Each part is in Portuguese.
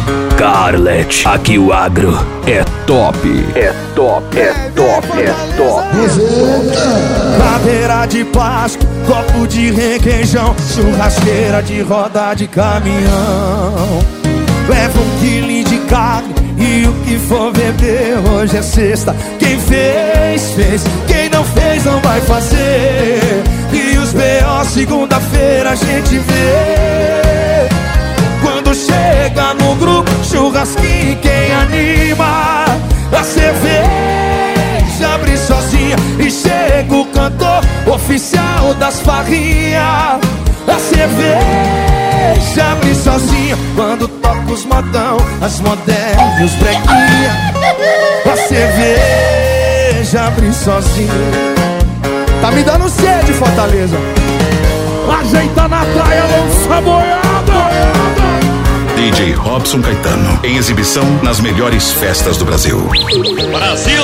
Carlet, aqui o agro é top. É top, é top, é top. Cadeira de plástico, copo de requeijão, churrasqueira de roda de caminhão. Leva 1 quilo de carne e o que for beber. Hoje é sexta, quem fez, fez. Quem não fez, não vai fazer. E os B.O. segunda-feira a gente vê. Quando chega no grupo, churrasquinho, quem anima? A cerveja abre sozinha e chega o cantor oficial das farrinhas. A cerveja abre sozinha quando toca os modão, as modernas e os breguinha. A cerveja abre sozinha. Tá me dando sede, Fortaleza. Ajeita na praia, lança a boiada. DJ Robson Caetano, em exibição nas melhores festas do Brasil. Brasil!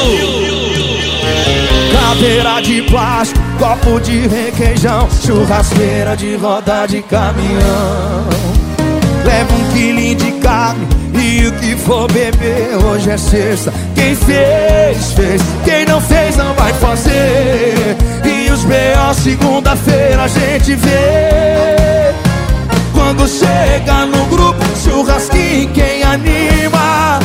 Cadeira de plástico, copo de requeijão, churrasqueira de roda de caminhão. Leva 1 quilo de carne e o que for beber. Hoje é sexta, quem fez, fez. Quem não fez, não vai fazer. E os B.O. segunda-feira a gente vê. Quando chega no grupo, churrasquinho, quem anima?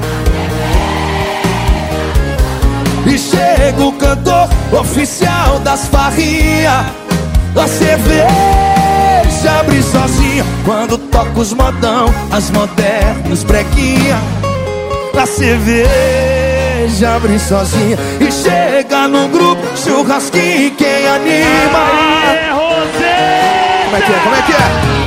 E chega o cantor oficial das farrinhas. A cerveja abre sozinha quando toca os modão, as modernas, breguinha. A cerveja abre sozinha e chega no grupo, churrasquinho, quem anima? Como é que é? Como é que é?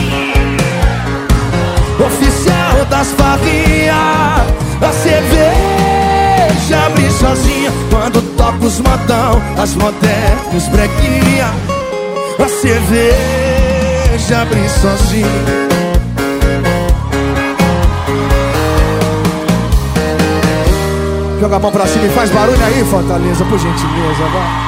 Oficial das farrinhas. A cerveja abre sozinha quando toca os modão, as modernas, breguinha. A cerveja abre sozinha. Joga a mão pra cima e faz barulho aí, Fortaleza, por gentileza, vai.